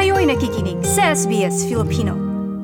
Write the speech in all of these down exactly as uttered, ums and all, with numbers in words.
Kayo'y nakikinig sa S B S Filipino.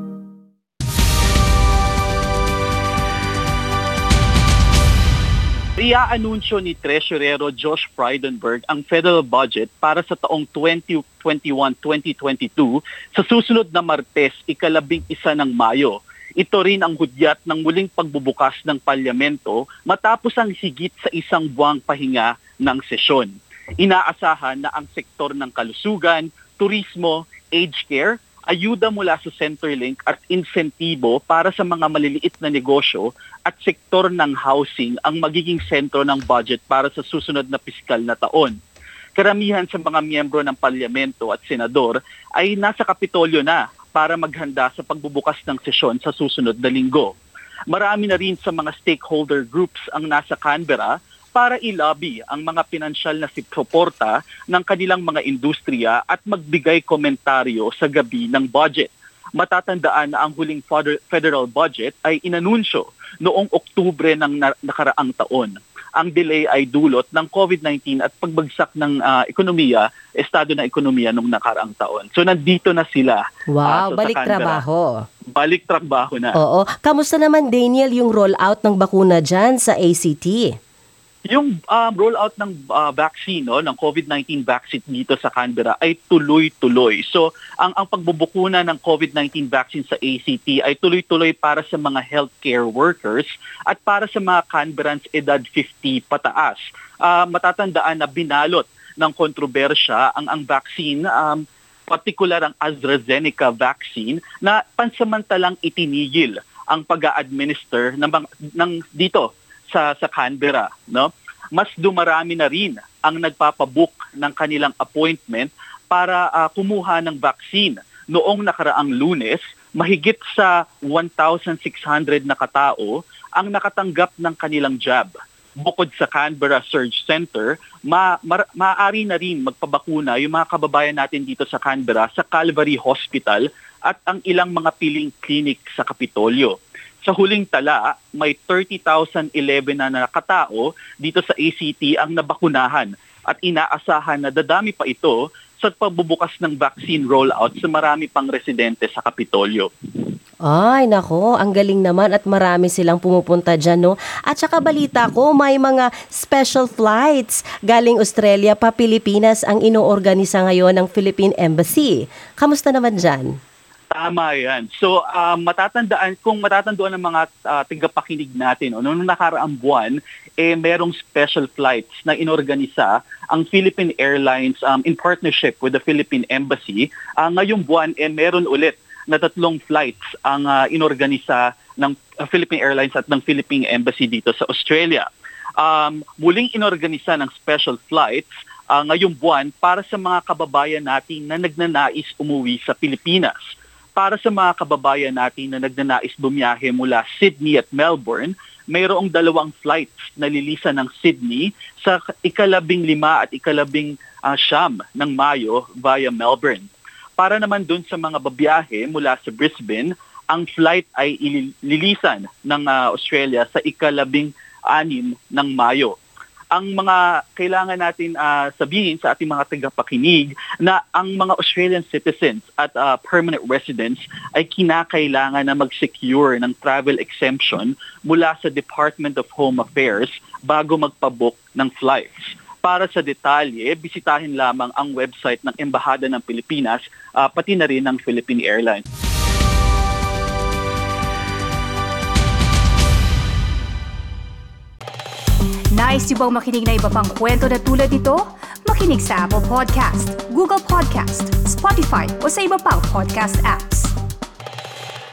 Iaanunsyo ni Tresurero Josh Frydenberg ang federal budget para sa taong twenty twenty-one twenty twenty-two sa susunod na Martes, ikalabing isa ng Mayo. Ito rin ang hudyat ng muling pagbubukas ng palyamento matapos ang higit sa isang buwang pahinga ng sesyon. Inaasahan na ang sektor ng kalusugan, turismo, aged care, ayuda mula sa Centrelink at insentibo para sa mga maliliit na negosyo at sektor ng housing ang magiging sentro ng budget para sa susunod na piskal na taon. Karamihan sa mga miyembro ng palyamento at senador ay nasa Kapitolyo na para maghanda sa pagbubukas ng sesyon sa susunod na linggo. Marami na rin sa mga stakeholder groups ang nasa Canberra para i-lobby ang mga pinansyal na suporta ng kanilang mga industriya at magbigay komentaryo sa gabi ng budget. Matatandaan na ang huling federal budget ay inanunsyo noong Oktubre ng nakaraang taon. Ang delay ay dulot ng COVID nineteen at pagbagsak ng uh, ekonomiya, estado ng ekonomiya noong nakaraang taon. So nandito na sila. Wow, uh, so balik trabaho. Balik trabaho na. Oo. Kamusta naman, Daniel, yung rollout ng bakuna dyan sa A C T? Yung uh, rollout ng uh, vaccine, no, ng COVID nineteen vaccine dito sa Canberra ay tuloy-tuloy. So, ang ang pagbubukuna ng COVID nineteen vaccine sa A C T ay tuloy-tuloy para sa mga healthcare workers at para sa mga Canberrans edad fifty pataas. Uh, matatandaan na binalot ng kontrobersya ang ang vaccine, um, particular ang AstraZeneca vaccine, na pansamantalang itinigil ang pag-a-administer ng, ng dito sa sa Canberra, no? Mas dumarami na rin ang nagpapabook ng kanilang appointment para uh, kumuha ng vaccine. Noong nakaraang Lunes, mahigit sa one thousand six hundred na katao ang nakatanggap ng kanilang jab. Bukod sa Canberra Surge Center, ma ma maaari na rin magpabakuna yung mga kababayan natin dito sa Canberra sa Calvary Hospital at ang ilang mga piling clinic sa Kapitolyo. Sa huling tala, may thirty thousand eleven na nakatao dito sa A C T ang nabakunahan at inaasahan na dadami pa ito sa pagbubukas ng vaccine rollout sa marami pang residente sa Kapitolyo. Ay, nako, ang galing naman at marami silang pumupunta dyan, no? At saka balita ko, may mga special flights galing Australia pa Pilipinas ang inoorganisa ngayon ng Philippine Embassy. Kamusta naman dyan? Tama yan. So, uh, matatandaan, kung matatandaan ng mga uh, tigapakinig natin, no, noong nakaraang buwan, eh, merong special flights na inorganisa ang Philippine Airlines um, in partnership with the Philippine Embassy. Uh, ngayong buwan, eh, meron ulit na tatlong flights ang uh, inorganisa ng uh, Philippine Airlines at ng Philippine Embassy dito sa Australia. Um, muling inorganisa ng special flights uh, ngayong buwan para sa mga kababayan natin na nagnanais umuwi sa Pilipinas. Para sa mga kababayan natin na nagnanais bumiyahe mula Sydney at Melbourne, mayroong dalawang flights na lilisan ng Sydney sa ikalabing lima at ikalabing uh, siyam ng Mayo via Melbourne. Para naman dun sa mga babiyahe mula sa Brisbane, ang flight ay ililisan ng uh, Australia sa ikalabing anim ng Mayo. Ang mga kailangan natin uh, sabihin sa ating mga tagapakinig na ang mga Australian citizens at uh, permanent residents ay kinakailangan na mag-secure ng travel exemption mula sa Department of Home Affairs bago magpabook ng flights. Para sa detalye, bisitahin lamang ang website ng Embahada ng Pilipinas, uh, pati na rin ng Philippine Airlines. Nice yung bang makinig na iba pang kwento na tulad ito? Makinig sa Apple Podcast, Google Podcast, Spotify o sa iba pang podcast apps.